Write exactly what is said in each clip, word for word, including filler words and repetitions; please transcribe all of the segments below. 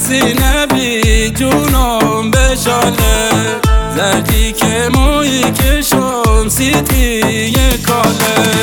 سینه بی جونم بشاله، زردی که موی کشم سیتی کاله.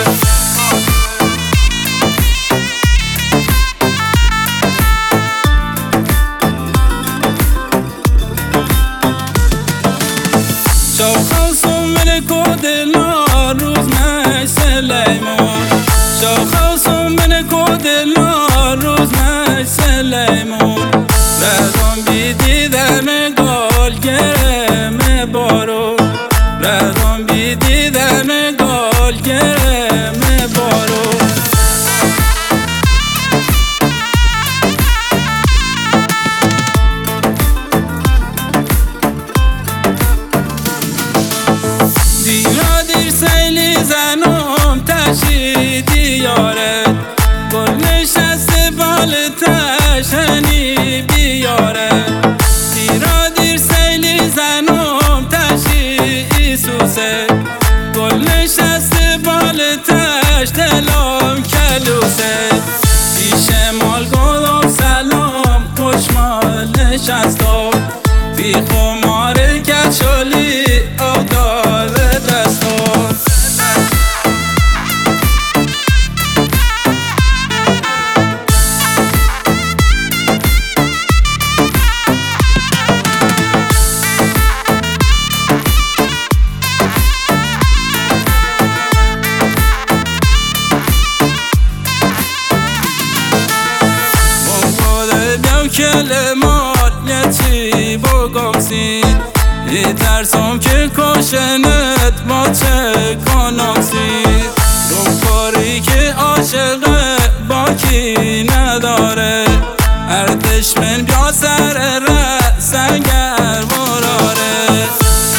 شاخصم من کودلا روز مش سلیمون، شاخصم من کودلا روز مش سلیمون. ردم بی دیدن گل گرم بارو، ردم بی دیدن گل گرم بارو. دیرا دیر سیلی زنم تشیدی یارت، گل نشسته بال تشنی بیارت. دیرا دیر سیلی زنم تشیدی سوسه، گل نشسته بال تش دلم کلوسه. پیش مال گلم سلام خوشمال نشستم، بی خمار کچولی آدار دستم. کلمات یتی بگم سید، ای ترسم که کاشنت ما چه کنم سید. دنباری که عاشقه باکی نداره، هر دشمن بیا سر ره سنگر مراره.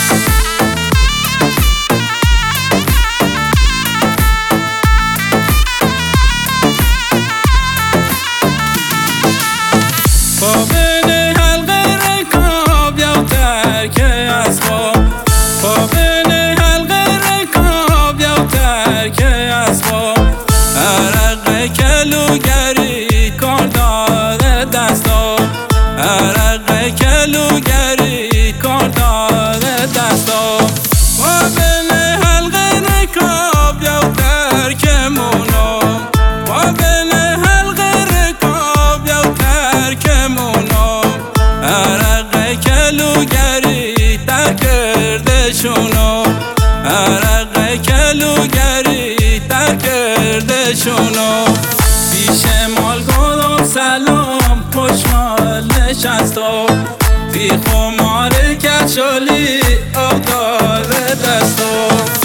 پابن حلقه رکاب یا ترک اسباب، پابن حلقه رکاب یا ترک اسباب. عرق کلوگری کار داده دستاب، عرق کلوگری کار داده دستاب. پابن حلقه رکاب یا ترک مونم، پابن حلقه رکاب یا ترک مونم. عرق کلوگری تر کرده شونو، عرق کلوگری تر کرده شونو. پیش مال گلم سلام خوشمال نشستم، بی خمار کچولی آدار دستم.